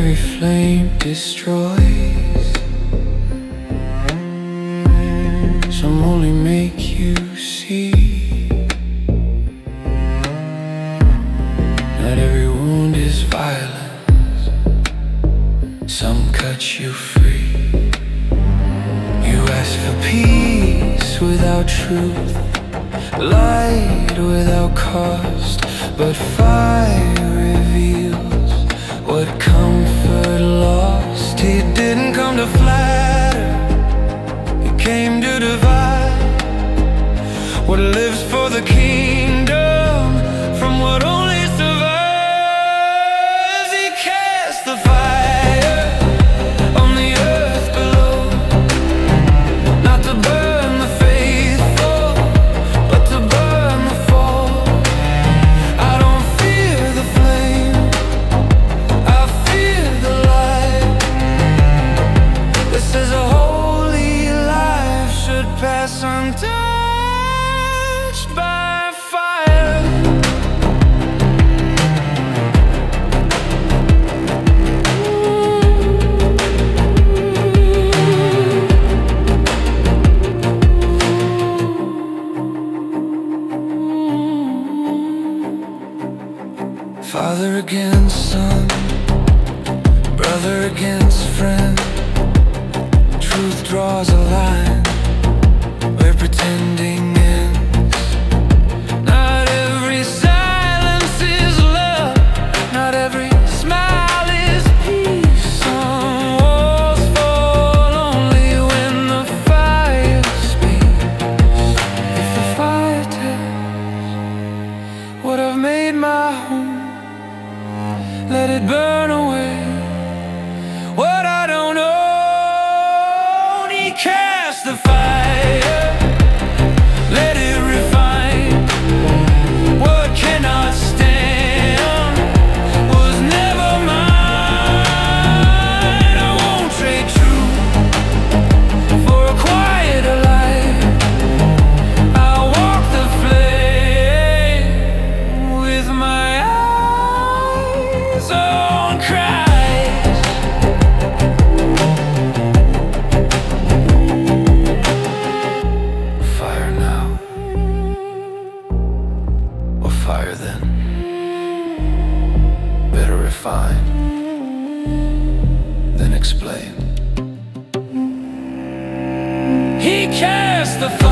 every flame destroys. Some only make you see. Not every wound is violence. Some cut you free. You ask for peace without truth, light without cost, but fire reveals what comfort lost. He didn't come to flatter, he came to divide what lives for the kingdom from what only survives. He cast the fire on the earth below, not to burn the faithful, but to burn the fall. I don't fear the flame, I fear the light. This is a holy life, should pass untouched by fire. Father against son, brother against friend. Truth draws a line where pretending ends. Not every silence is love, not every smile is peace. Some walls fall only when the fire speaks. If the fire tells what I've made my home, let it burn away what I don't own. He cast the fire, let it refine what cannot stand, was never mine. I won't trade truth for a quieter life. I'll walk the flame with my eyes on Christ. Fire now, or fire then? Better refine, then explain. He cast the fire